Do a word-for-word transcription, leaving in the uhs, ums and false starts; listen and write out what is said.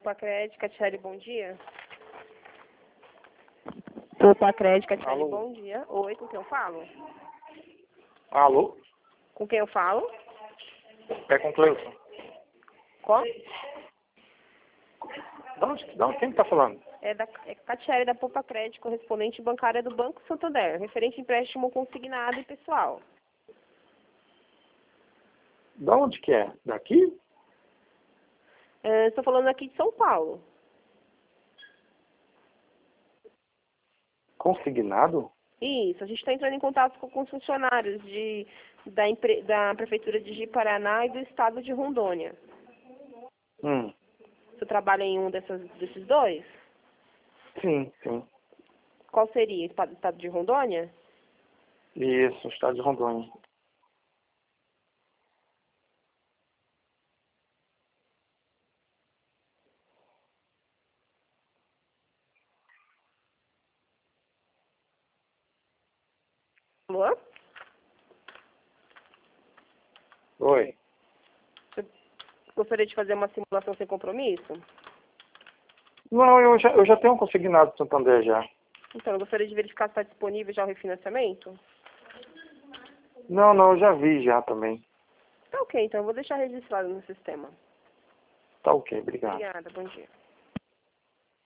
Popacred, Catiele, bom dia. Popacred, Catiele, Alô? bom dia. Oi, com quem eu falo? Alô? Com quem eu falo? É com o Cleuson. Qual? De onde, de onde, quem está falando? É da é Catiele da Popacred, correspondente bancária do Banco Santander, referente a empréstimo consignado e pessoal. De onde que é? Daqui? É, estou falando aqui de São Paulo. Consignado? Isso, a gente está entrando em contato com, com os funcionários de, da, empre, da Prefeitura de Ji-Paraná e do Estado de Rondônia. Hum. Você trabalha em um dessas, desses dois? Sim, sim. Qual seria? Estado, Estado de Rondônia? Isso, estado de Rondônia. Alô? Oi. Você gostaria de fazer uma simulação sem compromisso? Não, eu já, eu já tenho um consignado do Santander já. Então, eu gostaria de verificar se está disponível já o refinanciamento. Não, não, eu já vi já também. Tá ok, então eu vou deixar registrado no sistema. Tá ok, obrigado. Obrigada, bom dia.